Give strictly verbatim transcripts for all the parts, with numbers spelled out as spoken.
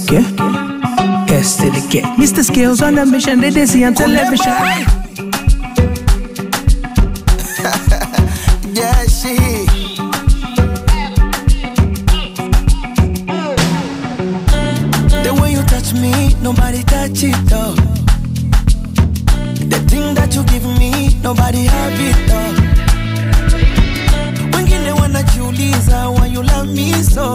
okay? S to the K. Mister Skills on the mission, they, they see on television. Yeah, she. The way you touch me, nobody touch it though. The thing that you give me, nobody have it though. Wengine wanajiuliza why you love me so.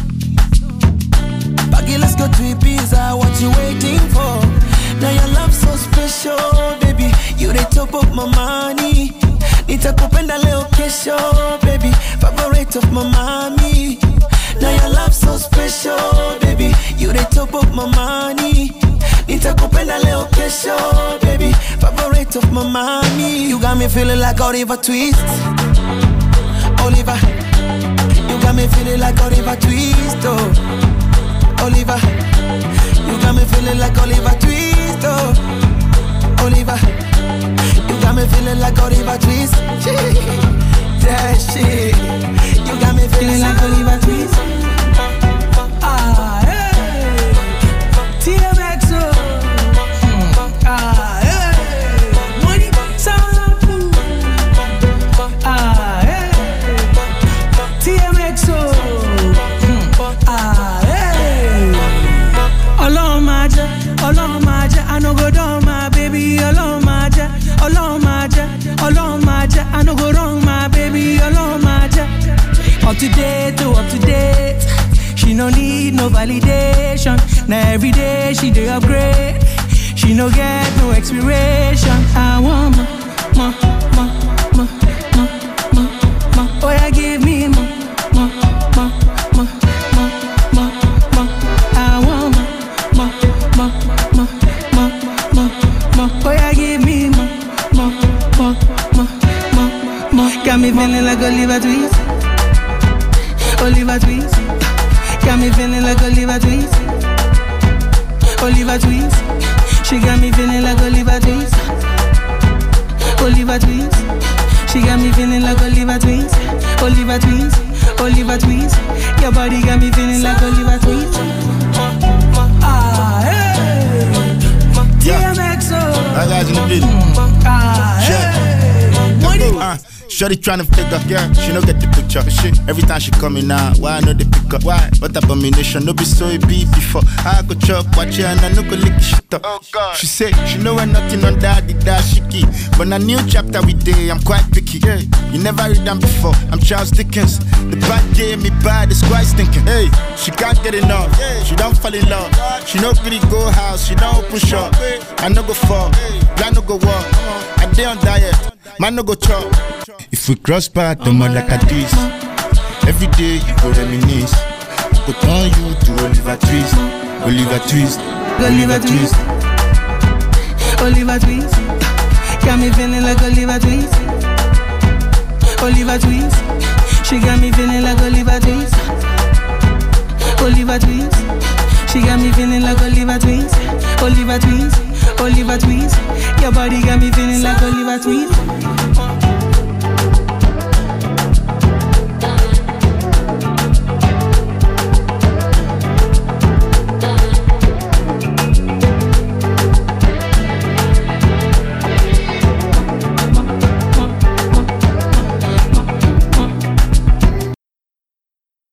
Baggy, let's go to Ibiza, what you waiting for? Now your love so special, baby. You the top of my money. Nitakupenda leo kesho, baby. Favorite of my mommy. Now your love so special, baby. You the top of my money. Nitakupenda leo kesho, baby. Favorite of my mommy. You got me feeling like Oliver Twist. Oliver. You got me feeling like Oliver Twist, oh. Oliver. You got me feeling like Oliver Twist, oh. Oliver. You got me feeling like Oliver Twist. That shit. You got me feeling like Oliver Twist. Ah, hey. T M X, oh. Ah, hey. Money, sound, ah, hey. T M X, oh. Ah, hey. Alone, my jet, alone, my jet. I no go down, my baby, alone, my jet. Alone, my jet, alone, my jet. I no go wrong, my baby, alone, my jet. Up to date, oh, up to date. She no need no validation. Now every day she dey upgrade. She no get no expiration. I want more, more, more, more, more, more, more. Oh yeah, give me more, more, more, more, more, more, more. I want more, more, more, more, more, more, more. Oh yeah, give me more, more, more, more, more, more. Got me feeling like Oliver Twist. Oliver Twist. Got me feeling like Oliver Twist. Oliver Twist. She got me feeling like Oliver Twist. Oliver Twist. She got me feeling like Oliver Twist. Oliver Twist. Oliver Twist. Your body got me feeling like Oliver Twist. Ah, hey. T M X, oh. That guy's in the video. Ah, hey. Money. Uh, Shorty tryna figure, yeah, she no get the picture. Shit, every time she coming out, why I know they pick up? Why? What abomination? No be so it be before. I go chop, watch her and I no go lick shit up. Oh God. She say she know when nothing on that, the dash shiki. But a new chapter we day, I'm quite picky. Yeah, you never read them before. I'm Charles Dickens. The bad gave me bad, it's quite stinking. Hey, she can't get enough. She don't fall in love. She no really go house. She don't open shop. I no go fall. I no go walk. I day on diet. Man no go chop. If we cross path, the more like a this. Every day you go reminisce. Go turn you to Oliver Twist. Oliver Twist. Oliver Twist. Oliver Twist. Got me feeling like Oliver Twist. Oliver Twist. She got me feeling like Oliver Twist. Oliver Twist. She got me feeling like Oliver Twist. Oliver Twist. Oliver Twist. Your body got me feeling like Oliver Twist.